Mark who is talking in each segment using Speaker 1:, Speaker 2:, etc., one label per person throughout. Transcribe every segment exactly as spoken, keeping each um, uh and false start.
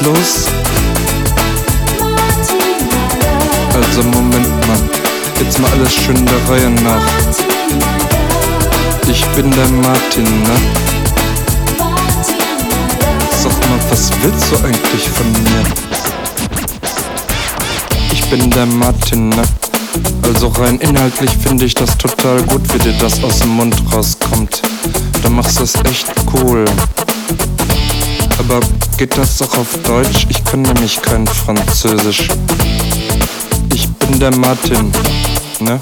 Speaker 1: los? Also Moment mal, jetzt mal alles schön der Reihe nach. Ich bin der Martin, ne? Sag mal, was willst du eigentlich von mir? Ich bin der Martin, ne? Also rein inhaltlich finde ich das total gut, wie dir das aus dem Mund rauskommt. Du machst das echt cool. Aber geht das doch auf Deutsch? Ich kann nämlich kein Französisch. Ich bin der Martin, ne?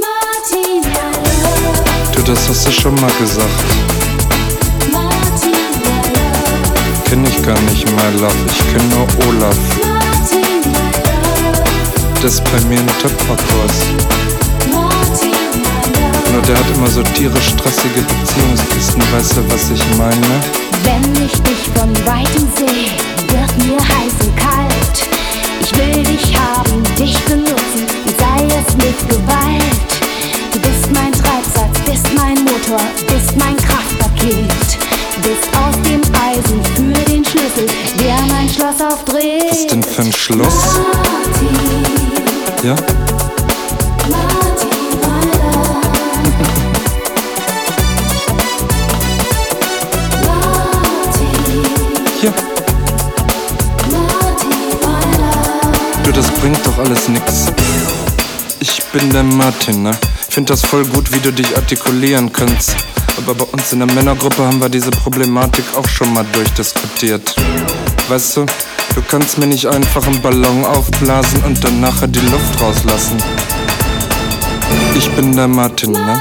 Speaker 1: Du, das hast du schon mal gesagt. Kenn ich gar nicht, my love. Ich kenn nur Olaf. Das ist bei mir ein Töpferkurs. Nur der hat immer so tierisch stressige Beziehungskisten, weißt du, was ich meine?
Speaker 2: Wenn ich dich von Weitem sehe, wird mir heiß und kalt. Ich will dich haben, dich benutzen, sei es mit Gewalt. Du bist mein Treibsatz, bist mein Motor, bist mein Kraftpaket. Bist aus dem Eisen für den Schlüssel, der mein Schloss aufdreht.
Speaker 1: Was denn für ein Schloss? Ja? Ja. Du, das bringt doch alles nix. Ich bin der Martin, ne? Ich find das voll gut, wie du dich artikulieren kannst. Aber bei uns in der Männergruppe haben wir diese Problematik auch schon mal durchdiskutiert. Weißt du, du kannst mir nicht einfach einen Ballon aufblasen und dann nachher die Luft rauslassen. Ich bin der Martin, ne?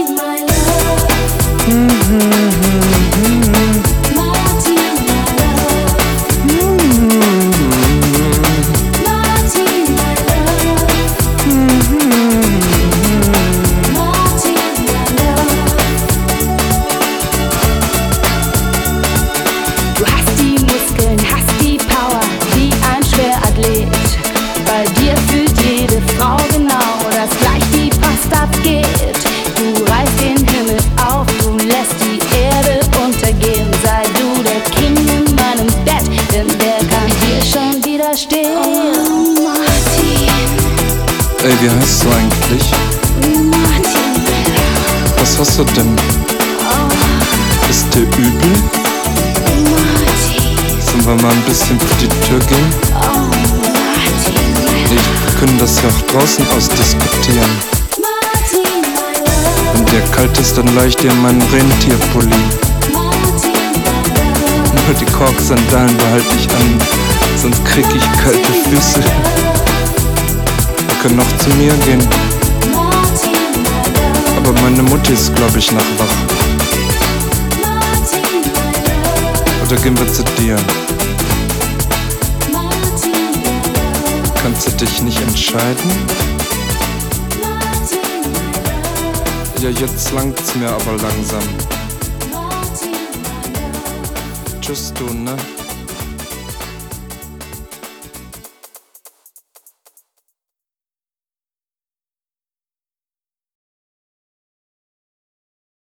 Speaker 2: Du hast die Muskeln, hast die Power, wie ein Schwerathlet. Bei dir fühlt jede Frau genau, dass gleich die Post abgeht. Du reißt den Himmel auf, du lässt die Erde untergehen. Sei du der King in meinem Bett, denn der kann dir schon widerstehen. Oh, Martin.
Speaker 1: Ey, wie heißt du eigentlich?
Speaker 2: Martin.
Speaker 1: Was hast du denn?
Speaker 2: Oh.
Speaker 1: Ist dir übel? Sollen wir mal ein bisschen vor die Tür gehen?
Speaker 2: Oh, Martin.
Speaker 1: Wir können das ja auch draußen ausdiskutieren. Wenn dir kalt ist, dann leih ich dir meinen Rentierpulli. Nur die Kork-Sandalen behalte ich an, sonst krieg ich kalte Füße. Wir können noch zu mir gehen. Aber meine Mutti ist, glaub ich, noch wach. Oder gehen wir zu dir? Kannst du dich nicht entscheiden? Ja, jetzt langt's mir aber langsam. Tschüss, du, ne?